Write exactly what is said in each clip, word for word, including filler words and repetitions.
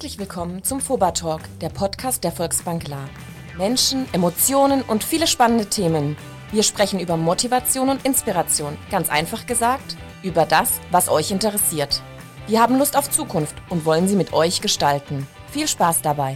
Herzlich willkommen zum FOBA Talk, der Podcast der Volksbank Lahr. Menschen, Emotionen und viele spannende Themen. Wir sprechen über Motivation und Inspiration. Ganz einfach gesagt, über das, was euch interessiert. Wir haben Lust auf Zukunft und wollen sie mit euch gestalten. Viel Spaß dabei.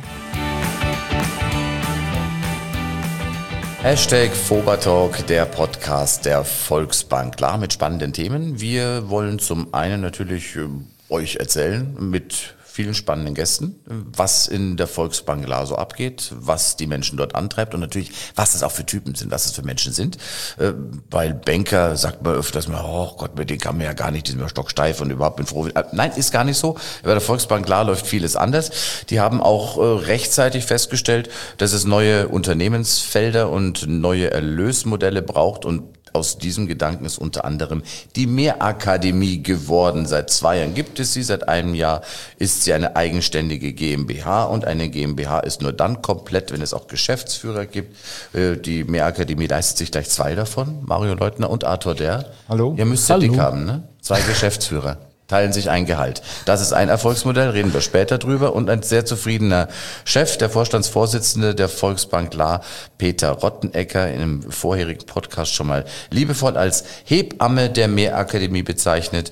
Hashtag FOBA Talk, der Podcast der Volksbank Lahr mit spannenden Themen. Wir wollen zum einen natürlich äh, euch erzählen mit vielen spannenden Gästen, was in der Volksbank Lahr so abgeht, was die Menschen dort antreibt und natürlich, was das auch für Typen sind, was das für Menschen sind. Äh, weil Banker sagt man öfters mal, oh Gott, mit denen kann man ja gar nicht, die sind ja stocksteif und überhaupt bin froh. Äh, nein, ist gar nicht so. Bei der Volksbank Lahr läuft vieles anders. Die haben auch äh, rechtzeitig festgestellt, dass es neue Unternehmensfelder und neue Erlösmodelle braucht und aus diesem Gedanken ist unter anderem die Mehrakademie geworden. Seit zwei Jahren gibt es sie, seit einem Jahr ist sie eine eigenständige GmbH und eine GmbH ist nur dann komplett, wenn es auch Geschäftsführer gibt. Die Mehrakademie leistet sich gleich zwei davon, Mario Leutner und Arthur Derr. Hallo. Ihr müsst ja Hallo. dick haben, ne? Zwei Geschäftsführer. Teilen sich ein Gehalt. Das ist ein Erfolgsmodell, reden wir später drüber. Und ein sehr zufriedener Chef, der Vorstandsvorsitzende der Volksbank Lahr, Peter Rottenecker, in einem vorherigen Podcast schon mal liebevoll als Hebamme der Mehrakademie bezeichnet.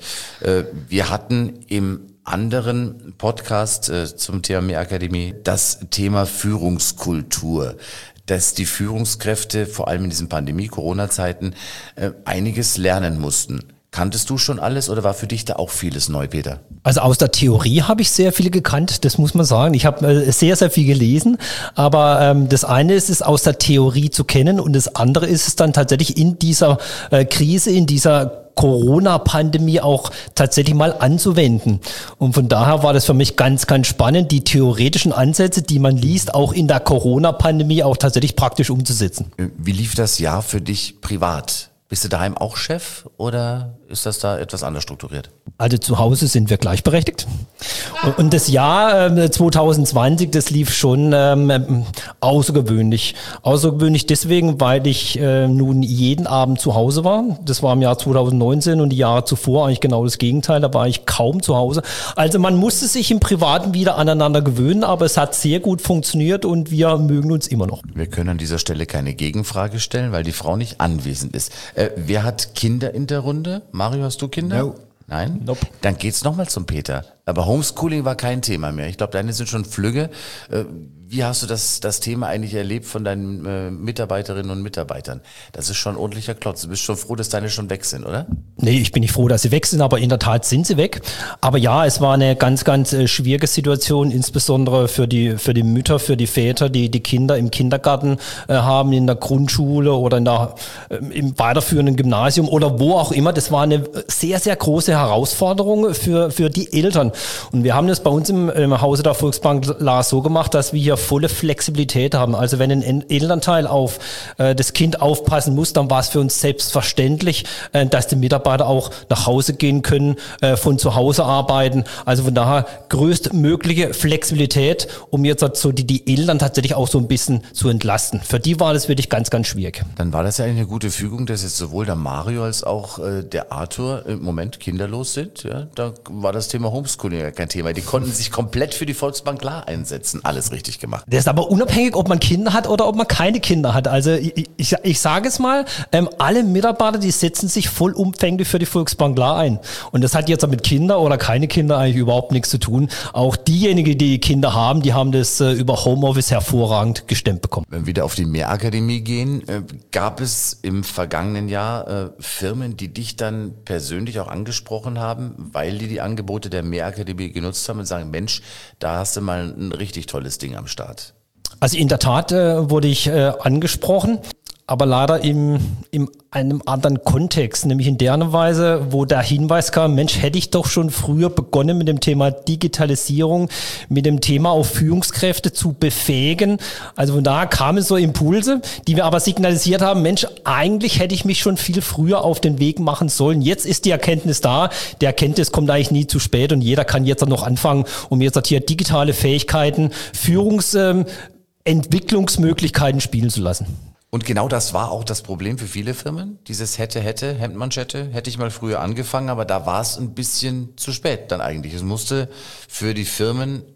Wir hatten im anderen Podcast zum Thema Mehrakademie das Thema Führungskultur, dass die Führungskräfte vor allem in diesen Pandemie-Corona-Zeiten einiges lernen mussten. Kanntest du schon alles oder war für dich da auch vieles neu, Peter? Also aus der Theorie habe ich sehr viel gekannt, das muss man sagen. Ich habe äh, sehr, sehr viel gelesen, aber ähm, das eine ist es aus der Theorie zu kennen und das andere ist es dann tatsächlich in dieser äh, Krise, in dieser Corona-Pandemie auch tatsächlich mal anzuwenden. Und von daher war das für mich ganz, ganz spannend, die theoretischen Ansätze, die man liest, auch in der Corona-Pandemie auch tatsächlich praktisch umzusetzen. Wie lief das Jahr für dich privat? Bist du daheim auch Chef oder ist das da etwas anders strukturiert? Also zu Hause sind wir gleichberechtigt. Und, und das Jahr äh, zwanzig zwanzig, das lief schon ähm, außergewöhnlich. Außergewöhnlich deswegen, weil ich äh, nun jeden Abend zu Hause war. Das war im Jahr zwanzig neunzehn und die Jahre zuvor eigentlich genau das Gegenteil. Da war ich kaum zu Hause. Also man musste sich im Privaten wieder aneinander gewöhnen, aber es hat sehr gut funktioniert und wir mögen uns immer noch. Wir können an dieser Stelle keine Gegenfrage stellen, weil die Frau nicht anwesend ist. Äh, wer hat Kinder in der Runde? Mario, hast du Kinder? No. Nein? Nope. Dann geht's nochmal zum Peter. Aber Homeschooling war kein Thema mehr. Ich glaube, deine sind schon flügge. Wie hast du das, das Thema eigentlich erlebt von deinen äh, Mitarbeiterinnen und Mitarbeitern? Das ist schon ein ordentlicher Klotz. Du bist schon froh, dass deine schon weg sind, oder? Nee, ich bin nicht froh, dass sie weg sind, aber in der Tat sind sie weg. Aber ja, es war eine ganz, ganz äh, schwierige Situation, insbesondere für die, für die Mütter, für die Väter, die die Kinder im Kindergarten äh, haben, in der Grundschule oder in der, äh, im weiterführenden Gymnasium oder wo auch immer. Das war eine sehr, sehr große Herausforderung für, für die Eltern. Und wir haben das bei uns im, im Hause der Volksbank Lahr so gemacht, dass wir hier volle Flexibilität haben. Also wenn ein Elternteil auf äh, das Kind aufpassen muss, dann war es für uns selbstverständlich, äh, dass die Mitarbeiter auch nach Hause gehen können, äh, von zu Hause arbeiten. Also von daher größtmögliche Flexibilität, um jetzt so die, die Eltern tatsächlich auch so ein bisschen zu entlasten. Für die war das wirklich ganz, ganz schwierig. Dann war das ja eine gute Fügung, dass jetzt sowohl der Mario als auch äh, der Arthur im Moment kinderlos sind. Ja? Da war das Thema Homeschooling ja kein Thema. Die konnten sich komplett für die Volksbank Lahr einsetzen. Alles richtig gemacht. Das ist aber unabhängig, ob man Kinder hat oder ob man keine Kinder hat. Also ich, ich, ich sage es mal, ähm, alle Mitarbeiter, die setzen sich vollumfänglich für die Volksbank Lahr ein. Und das hat jetzt mit Kinder oder keine Kinder eigentlich überhaupt nichts zu tun. Auch diejenigen, die Kinder haben, die haben das äh, über Homeoffice hervorragend gestemmt bekommen. Wenn wir wieder auf die Mehrakademie gehen, äh, gab es im vergangenen Jahr äh, Firmen, die dich dann persönlich auch angesprochen haben, weil die die Angebote der Mehrakademie genutzt haben und sagen, Mensch, da hast du mal ein richtig tolles Ding am Start. Also in der Tat äh, wurde ich äh, angesprochen, aber leider im, in einem anderen Kontext, nämlich in der Weise, wo der Hinweis kam, Mensch, hätte ich doch schon früher begonnen mit dem Thema Digitalisierung, mit dem Thema auch Führungskräfte zu befähigen. Also von daher kamen so Impulse, die wir aber signalisiert haben, Mensch, eigentlich hätte ich mich schon viel früher auf den Weg machen sollen. Jetzt ist die Erkenntnis da, die Erkenntnis kommt eigentlich nie zu spät und jeder kann jetzt noch anfangen, um jetzt hier digitale Fähigkeiten, Führungsentwicklungsmöglichkeiten spielen zu lassen. Und genau das war auch das Problem für viele Firmen. Dieses hätte, hätte, Hemdmanschette, hätte ich mal früher angefangen, aber da war es ein bisschen zu spät dann eigentlich. Es musste für die Firmen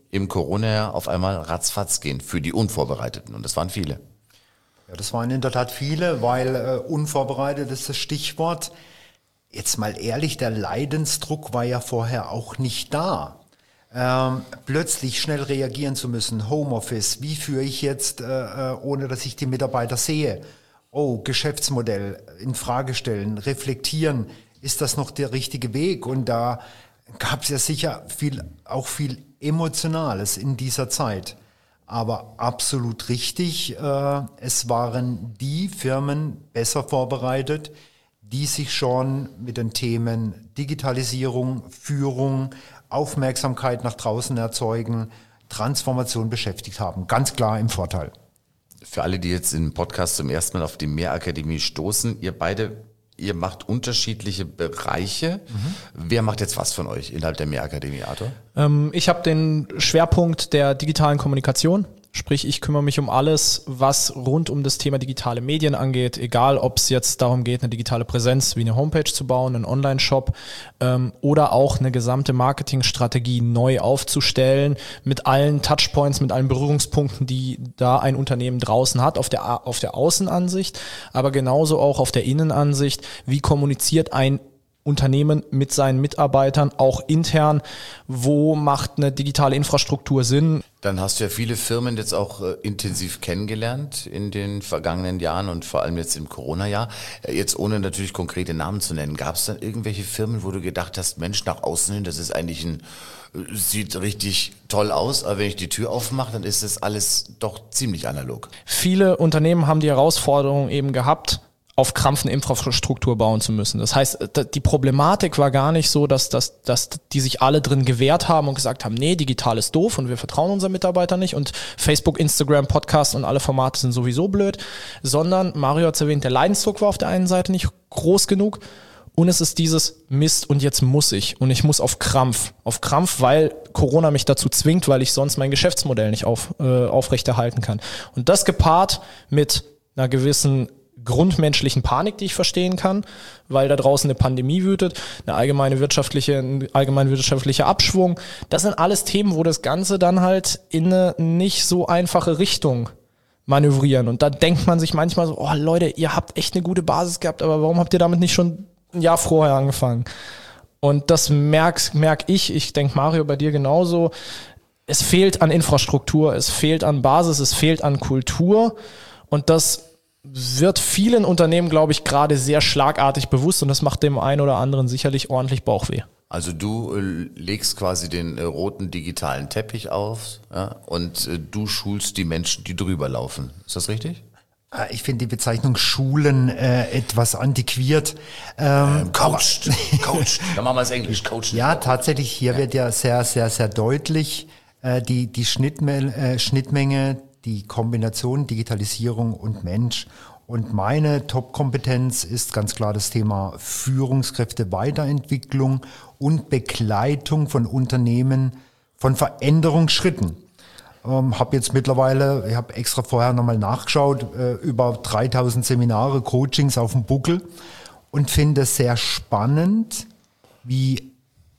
im Corona-Jahr auf einmal ratzfatz gehen für die Unvorbereiteten. Und das waren viele. Ja, das waren in der Tat viele, weil äh, unvorbereitet ist das Stichwort. Jetzt mal ehrlich, der Leidensdruck war ja vorher auch nicht da. Ähm, plötzlich schnell reagieren zu müssen, Homeoffice, wie führe ich jetzt, äh, ohne dass ich die Mitarbeiter sehe? Oh, Geschäftsmodell in Frage stellen, reflektieren, ist das noch der richtige Weg? Und da gab es ja sicher viel, auch viel Emotionales in dieser Zeit. Aber absolut richtig, äh, es waren die Firmen besser vorbereitet, die sich schon mit den Themen Digitalisierung, Führung, Aufmerksamkeit nach draußen erzeugen, Transformation beschäftigt haben. Ganz klar im Vorteil. Für alle, die jetzt im Podcast zum ersten Mal auf die Mehrakademie stoßen, ihr beide, ihr macht unterschiedliche Bereiche. Mhm. Wer macht jetzt was von euch innerhalb der Mehrakademie, Arthur? Ähm, ich habe den Schwerpunkt der digitalen Kommunikation. Sprich, ich kümmere mich um alles, was rund um das Thema digitale Medien angeht, egal ob es jetzt darum geht, eine digitale Präsenz wie eine Homepage zu bauen, einen Online-Shop ähm, oder auch eine gesamte Marketingstrategie neu aufzustellen mit allen Touchpoints, mit allen Berührungspunkten, die da ein Unternehmen draußen hat, auf der, auf der Außenansicht, aber genauso auch auf der Innenansicht. Wie kommuniziert ein Unternehmen mit seinen Mitarbeitern, auch intern, wo macht eine digitale Infrastruktur Sinn? Dann hast du ja viele Firmen jetzt auch äh, intensiv kennengelernt in den vergangenen Jahren und vor allem jetzt im Corona-Jahr. Äh, jetzt ohne natürlich konkrete Namen zu nennen, gab es dann irgendwelche Firmen, wo du gedacht hast, Mensch, nach außen hin, das ist eigentlich ein, äh, sieht richtig toll aus, aber wenn ich die Tür aufmache, dann ist das alles doch ziemlich analog. Viele Unternehmen haben die Herausforderung eben gehabt, auf Krampf eine Infrastruktur bauen zu müssen. Das heißt, die Problematik war gar nicht so, dass, dass, dass die sich alle drin gewehrt haben und gesagt haben, nee, digital ist doof und wir vertrauen unseren Mitarbeitern nicht und Facebook, Instagram, Podcast und alle Formate sind sowieso blöd, sondern, Mario hat es erwähnt, der Leidensdruck war auf der einen Seite nicht groß genug und es ist dieses Mist und jetzt muss ich und ich muss auf Krampf, auf Krampf, weil Corona mich dazu zwingt, weil ich sonst mein Geschäftsmodell nicht auf, äh, aufrechterhalten kann. Und das gepaart mit einer gewissen grundmenschlichen Panik, die ich verstehen kann, weil da draußen eine Pandemie wütet, eine allgemeine wirtschaftliche, ein allgemein wirtschaftlicher Abschwung. Das sind alles Themen, wo das Ganze dann halt in eine nicht so einfache Richtung manövrieren. Und da denkt man sich manchmal so, oh Leute, ihr habt echt eine gute Basis gehabt, aber warum habt ihr damit nicht schon ein Jahr vorher angefangen? Und das merk, merk ich, ich denke Mario bei dir genauso, es fehlt an Infrastruktur, es fehlt an Basis, es fehlt an Kultur und das wird vielen Unternehmen, glaube ich, gerade sehr schlagartig bewusst und das macht dem einen oder anderen sicherlich ordentlich Bauchweh. Also du äh, legst quasi den äh, roten digitalen Teppich auf, ja, und äh, du schulst die Menschen, die drüber laufen. Ist das richtig? Ich finde die Bezeichnung Schulen äh, etwas antiquiert. Ähm, ähm, coached, coached. Dann machen wir es Englisch, coached. Ja, tatsächlich, hier ja. wird ja sehr, sehr, sehr deutlich äh, die, die Schnittme- äh, Schnittmenge, die Kombination Digitalisierung und Mensch. Und meine Top-Kompetenz ist ganz klar das Thema Führungskräfte-Weiterentwicklung und Begleitung von Unternehmen von Veränderungsschritten. Ähm, habe jetzt mittlerweile, ich habe extra vorher nochmal nachgeschaut, äh, über dreitausend Seminare, Coachings auf dem Buckel und finde es sehr spannend, wie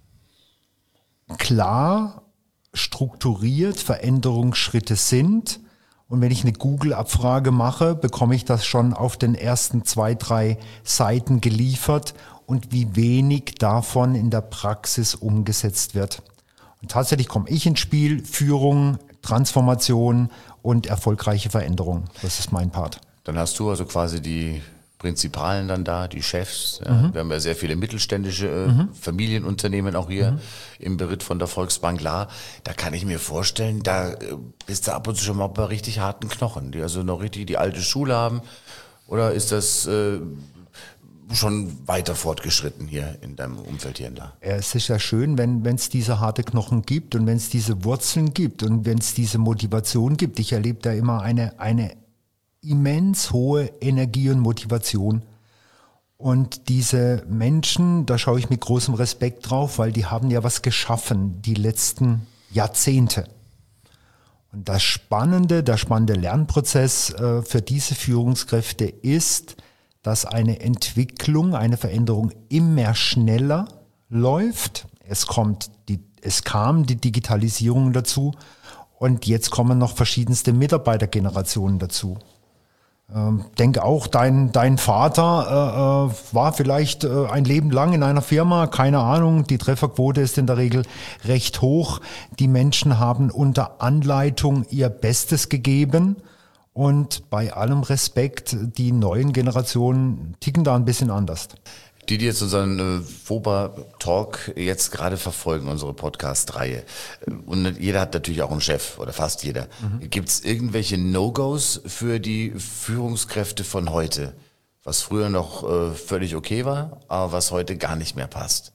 klar strukturiert Veränderungsschritte sind. Und wenn ich eine Google-Abfrage mache, bekomme ich das schon auf den ersten zwei, drei Seiten geliefert und wie wenig davon in der Praxis umgesetzt wird. Und tatsächlich komme ich ins Spiel, Führung, Transformation und erfolgreiche Veränderung. Das ist mein Part. Dann hast du also quasi die Prinzipalen dann da, die Chefs. Ja. Mhm. Wir haben ja sehr viele mittelständische äh, mhm. Familienunternehmen auch hier mhm. im Beritt von der Volksbank La. Da kann ich mir vorstellen, da äh, bist du ab und zu schon mal bei richtig harten Knochen, die also noch richtig die alte Schule haben. Oder ist das äh, schon weiter fortgeschritten hier in deinem Umfeld hier in La? Ja, es ist ja schön, wenn es diese harte Knochen gibt und wenn es diese Wurzeln gibt und wenn es diese Motivation gibt. Ich erlebe da immer eine eine immens hohe Energie und Motivation. Und diese Menschen, da schaue ich mit großem Respekt drauf, weil die haben ja was geschaffen, die letzten Jahrzehnte. Und das Spannende, der spannende Lernprozess äh, für diese Führungskräfte ist, dass eine Entwicklung, eine Veränderung immer schneller läuft. es kommt die, es kam die Digitalisierung dazu und jetzt kommen noch verschiedenste Mitarbeitergenerationen dazu. Ähm, denke auch, dein, dein Vater äh, war vielleicht äh, ein Leben lang in einer Firma, keine Ahnung, die Trefferquote ist in der Regel recht hoch. Die Menschen haben unter Anleitung ihr Bestes gegeben und bei allem Respekt, die neuen Generationen ticken da ein bisschen anders. Die, die jetzt unseren äh, Foba-Talk jetzt gerade verfolgen, unsere Podcast-Reihe, und jeder hat natürlich auch einen Chef, oder fast jeder. Mhm. Gibt es irgendwelche No-Gos für die Führungskräfte von heute, was früher noch äh, völlig okay war, aber was heute gar nicht mehr passt?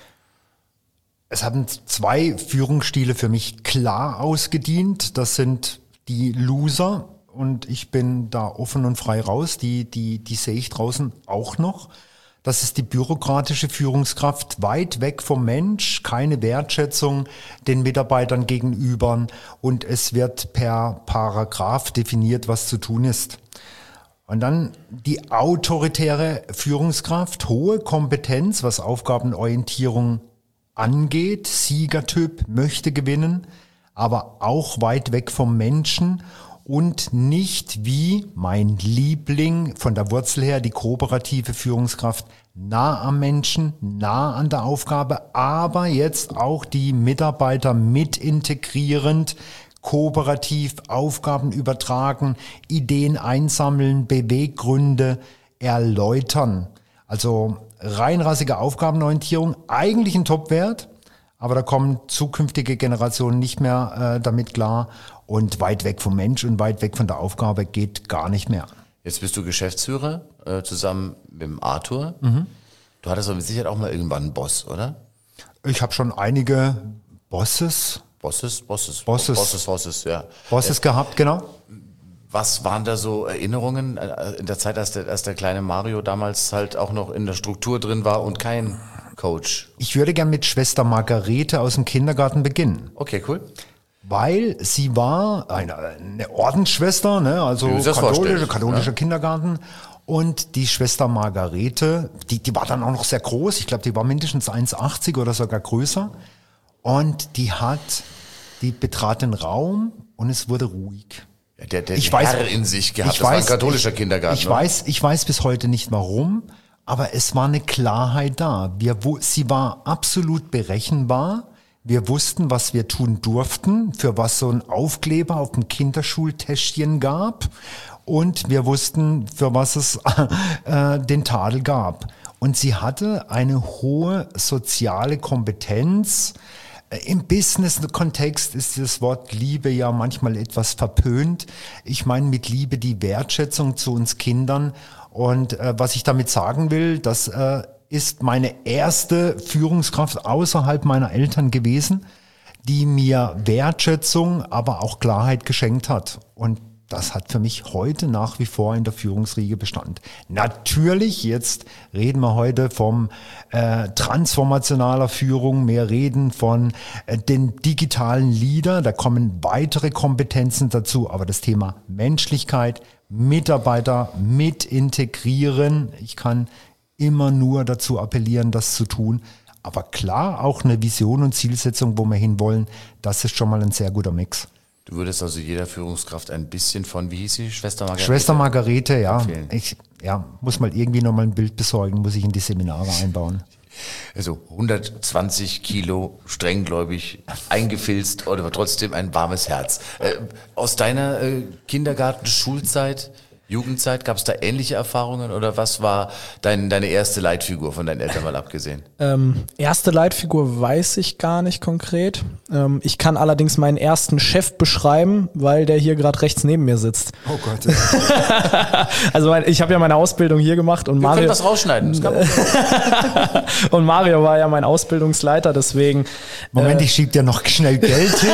Es haben zwei Führungsstile für mich klar ausgedient. Das sind die Loser, und ich bin da offen und frei raus. Die, die, die sehe ich draußen auch noch. Das ist die bürokratische Führungskraft, weit weg vom Mensch, keine Wertschätzung den Mitarbeitern gegenüber, und es wird per Paragraph definiert, was zu tun ist. Und dann die autoritäre Führungskraft, hohe Kompetenz, was Aufgabenorientierung angeht, Siegertyp, möchte gewinnen, aber auch weit weg vom Menschen. Und nicht wie mein Liebling von der Wurzel her, die kooperative Führungskraft, nah am Menschen, nah an der Aufgabe, aber jetzt auch die Mitarbeiter mit integrierend, kooperativ Aufgaben übertragen, Ideen einsammeln, Beweggründe erläutern. Also reinrassige Aufgabenorientierung, eigentlich ein Topwert, aber da kommen zukünftige Generationen nicht mehr äh, damit klar. Und weit weg vom Mensch und weit weg von der Aufgabe geht gar nicht mehr. Jetzt bist du Geschäftsführer, äh, zusammen mit dem Arthur. Mhm. Du hattest aber mit Sicherheit auch mal irgendwann einen Boss, oder? Ich habe schon einige Bosses. Bosses, Bosses, Bosses, Bosses, Bosses, ja. Bosses äh, gehabt, genau. Was waren da so Erinnerungen in der Zeit, als der, als der kleine Mario damals halt auch noch in der Struktur drin war und kein Coach? Ich würde gern mit Schwester Margarete aus dem Kindergarten beginnen. Okay, cool. Weil sie war eine, eine Ordensschwester, ne, also katholische, katholischer ja. Kindergarten. Und die Schwester Margarete, die, die war dann auch noch sehr groß. Ich glaube, die war mindestens eins Komma achtzig oder sogar größer. Und die hat, die betrat den Raum und es wurde ruhig. Ja, der der ich Herr weiß, in sich gehabt, ich das weiß, war ein katholischer ich, Kindergarten. Ich oder? weiß, ich weiß bis heute nicht warum, aber es war eine Klarheit da. Wir, sie war absolut berechenbar. Wir wussten, was wir tun durften, für was so ein Aufkleber auf dem Kinderschultäschchen gab, und wir wussten, für was es äh, den Tadel gab. Und sie hatte eine hohe soziale Kompetenz. Im Business-Kontext ist das Wort Liebe ja manchmal etwas verpönt. Ich meine mit Liebe die Wertschätzung zu uns Kindern. Und äh, was ich damit sagen will, das äh, ist meine erste Führungskraft außerhalb meiner Eltern gewesen, die mir Wertschätzung, aber auch Klarheit geschenkt hat. Und das hat für mich heute nach wie vor in der Führungsriege Bestand. Natürlich, jetzt reden wir heute vom äh, transformationaler Führung, mehr reden von äh, den digitalen Leader, da kommen weitere Kompetenzen dazu, aber das Thema Menschlichkeit, Mitarbeiter mit integrieren, ich kann immer nur dazu appellieren, das zu tun. Aber klar, auch eine Vision und Zielsetzung, wo wir hinwollen, das ist schon mal ein sehr guter Mix. Du würdest also jeder Führungskraft ein bisschen von, wie hieß sie, Schwester Margarete? Schwester Margarete, ja. Ich ja, muss mal irgendwie nochmal ein Bild besorgen, muss ich in die Seminare einbauen. Also hundertzwanzig Kilo, strenggläubig, eingefilzt, aber trotzdem ein warmes Herz. Äh, aus deiner äh, Kindergarten-Schulzeit, Jugendzeit, gab es da ähnliche Erfahrungen oder was war dein, deine erste Leitfigur von deinen Eltern mal abgesehen? Ähm, erste Leitfigur weiß ich gar nicht konkret. Ähm, ich kann allerdings meinen ersten Chef beschreiben, weil der hier gerade rechts neben mir sitzt. Oh Gott. Also ich habe ja meine Ausbildung hier gemacht und Wir Mario. können das rausschneiden. Das kann man und Mario war ja mein Ausbildungsleiter, deswegen. Moment, äh, ich schieb dir noch schnell Geld hin.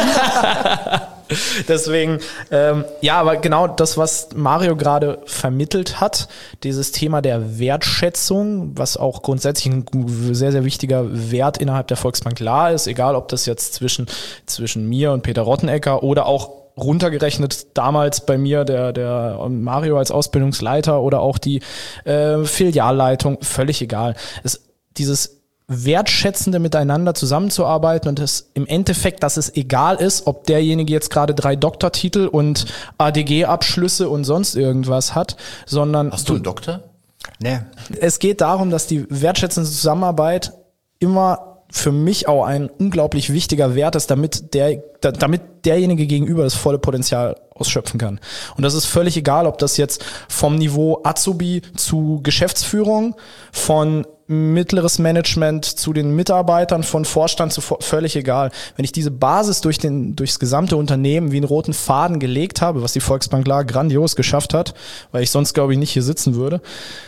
Deswegen, ähm, ja, aber genau das, was Mario gerade vermittelt hat, dieses Thema der Wertschätzung, was auch grundsätzlich ein sehr, sehr wichtiger Wert innerhalb der Volksbank La ist, egal ob das jetzt zwischen, zwischen mir und Peter Rottenecker oder auch runtergerechnet damals bei mir der, der Mario als Ausbildungsleiter oder auch die äh, Filialleitung, völlig egal. Es, dieses wertschätzende miteinander zusammenzuarbeiten und es im Endeffekt, dass es egal ist, ob derjenige jetzt gerade drei Doktortitel und A D G-Abschlüsse und sonst irgendwas hat, sondern... Hast du einen Doktor? Nee. Es geht darum, dass die wertschätzende Zusammenarbeit immer für mich auch ein unglaublich wichtiger Wert ist, damit der, da, damit derjenige gegenüber das volle Potenzial ausschöpfen kann. Und das ist völlig egal, ob das jetzt vom Niveau Azubi zu Geschäftsführung, von mittleres Management zu den Mitarbeitern, von Vorstand zu völlig egal. Wenn ich diese Basis durch den, durchs gesamte Unternehmen wie einen roten Faden gelegt habe, was die Volksbank Lahr grandios geschafft hat, weil ich sonst, glaube ich, nicht hier sitzen würde,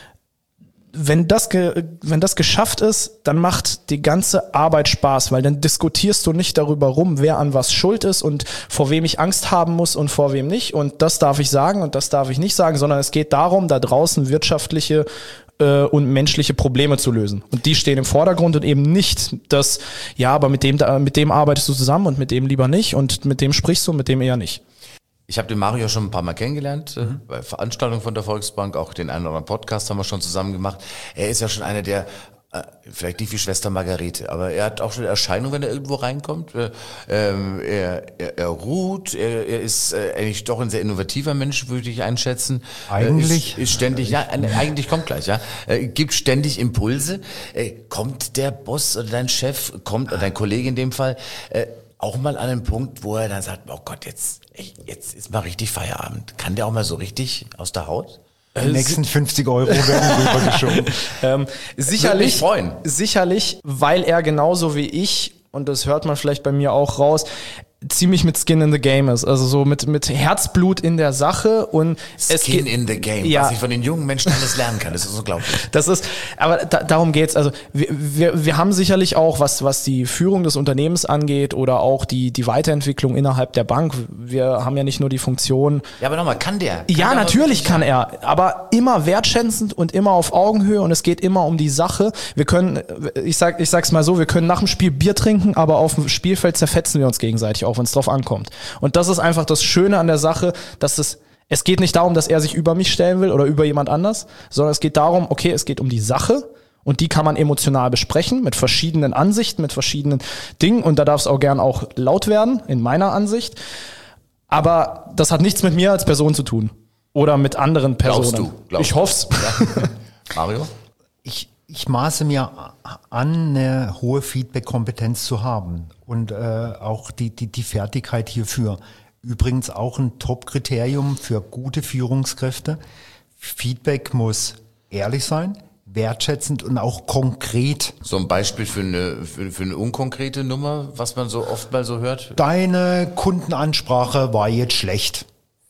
wenn das, ge, wenn das geschafft ist, dann macht die ganze Arbeit Spaß, weil dann diskutierst du nicht darüber rum, wer an was schuld ist und vor wem ich Angst haben muss und vor wem nicht. Und das darf ich sagen und das darf ich nicht sagen, sondern es geht darum, da draußen wirtschaftliche äh, und menschliche Probleme zu lösen. Und die stehen im Vordergrund und eben nicht das, ja, aber mit dem, mit dem arbeitest du zusammen und mit dem lieber nicht und mit dem sprichst du und mit dem eher nicht. Ich habe den Mario schon ein paar Mal kennengelernt, mhm. bei Veranstaltungen von der Volksbank, auch den einen oder anderen Podcast haben wir schon zusammen gemacht. Er ist ja schon einer der, äh, vielleicht nicht wie Schwester Margarete, aber er hat auch schon eine Erscheinung, wenn er irgendwo reinkommt. Ähm, er, er, er ruht, er, er ist äh, eigentlich doch ein sehr innovativer Mensch, würde ich einschätzen. Eigentlich? Ist, ist ständig, ja, eigentlich kommt gleich, ja. Äh, gibt ständig Impulse. Äh, kommt der Boss oder dein Chef, kommt, oder dein Kollege in dem Fall, äh, auch mal an einen Punkt, wo er dann sagt, oh Gott, jetzt, jetzt ist mal richtig Feierabend. Kann der auch mal so richtig aus der Haut? Die nächsten fünfzig Euro werden rübergeschoben. ähm, sicherlich, freuen. sicherlich, weil er genauso wie ich, und das hört man vielleicht bei mir auch raus, ziemlich mit Skin in the Game ist, also so mit mit Herzblut in der Sache und Skin es geht, in the Game, ja, was ich von den jungen Menschen alles lernen kann, das ist unglaublich. Das ist, aber da, darum geht's. Also wir, wir wir haben sicherlich auch was was die Führung des Unternehmens angeht oder auch die die Weiterentwicklung innerhalb der Bank. Wir haben ja nicht nur die Funktion. Ja, aber nochmal, kann der? Kann ja, der natürlich kann er, aber immer wertschätzend und immer auf Augenhöhe und es geht immer um die Sache. Wir können, ich sag ich sag's mal so, wir können nach dem Spiel Bier trinken, aber auf dem Spielfeld zerfetzen wir uns gegenseitig, auch wenn es drauf ankommt. Und das ist einfach das Schöne an der Sache, dass es, es geht nicht darum, dass er sich über mich stellen will oder über jemand anders, sondern es geht darum, okay, es geht um die Sache und die kann man emotional besprechen mit verschiedenen Ansichten, mit verschiedenen Dingen und da darf es auch gern auch laut werden, in meiner Ansicht. Aber das hat nichts mit mir als Person zu tun oder mit anderen Personen. Glaubst du? Glaubst ich hoff's. Ja. Mario? Ich, ich maße mir an, eine hohe Feedback-Kompetenz zu haben und äh, auch die, die, die Fertigkeit hierfür. Übrigens auch ein Top-Kriterium für gute Führungskräfte. Feedback muss ehrlich sein, wertschätzend und auch konkret. So ein Beispiel für eine, für, für eine unkonkrete Nummer, was man so oft mal so hört? Deine Kundenansprache war jetzt schlecht.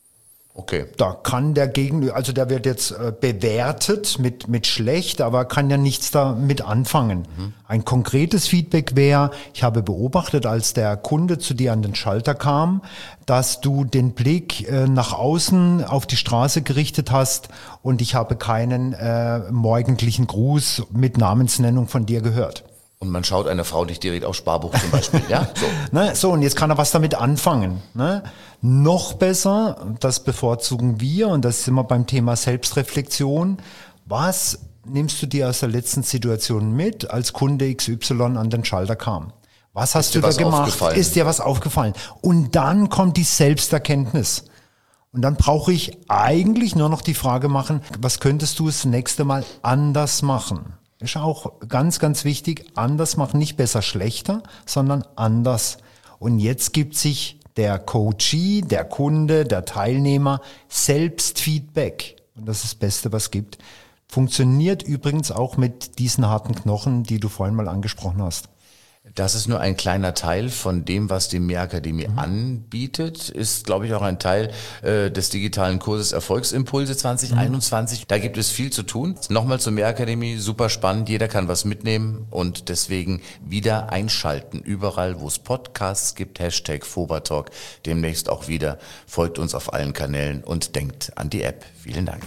Okay. Da kann der Gegenüber, also der wird jetzt äh, bewertet mit, mit schlecht, aber kann ja nichts damit anfangen. Mhm. Ein konkretes Feedback wäre, ich habe beobachtet, als der Kunde zu dir an den Schalter kam, dass du den Blick äh, nach außen auf die Straße gerichtet hast und ich habe keinen äh, morgendlichen Gruß mit Namensnennung von dir gehört. Und man schaut einer Frau nicht direkt aufs Sparbuch zum Beispiel, ja? So. Ne, so, und jetzt kann er was damit anfangen. Ne? Noch besser, das bevorzugen wir, und das sind wir beim Thema Selbstreflexion. Was nimmst du dir aus der letzten Situation mit, als Kunde X Y an den Schalter kam? Was hast du da gemacht? Ist dir was aufgefallen? Und dann kommt die Selbsterkenntnis. Und dann brauche ich eigentlich nur noch die Frage machen, was könntest du das nächste Mal anders machen? Ist auch ganz, ganz wichtig, anders machen, nicht besser, schlechter, sondern anders. Und jetzt gibt sich der Coachee, der Kunde, der Teilnehmer Selbstfeedback. Und das ist das Beste, was es gibt. Funktioniert übrigens auch mit diesen harten Knochen, die du vorhin mal angesprochen hast. Das ist nur ein kleiner Teil von dem, was die Mehrakademie mhm. anbietet. Ist, glaube ich, auch ein Teil äh, des digitalen Kurses Erfolgsimpulse zwanzig einundzwanzig. Mhm. Da gibt es viel zu tun. Nochmal zur Mehrakademie, super spannend. Jeder kann was mitnehmen und deswegen wieder einschalten. Überall, wo es Podcasts gibt, Hashtag Fobatalk. Demnächst auch wieder. Folgt uns auf allen Kanälen und denkt an die App. Vielen Dank.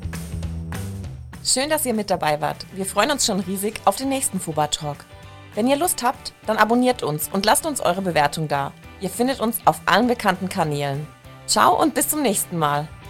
Schön, dass ihr mit dabei wart. Wir freuen uns schon riesig auf den nächsten Fobatalk. Wenn ihr Lust habt, dann abonniert uns und lasst uns eure Bewertung da. Ihr findet uns auf allen bekannten Kanälen. Ciao und bis zum nächsten Mal.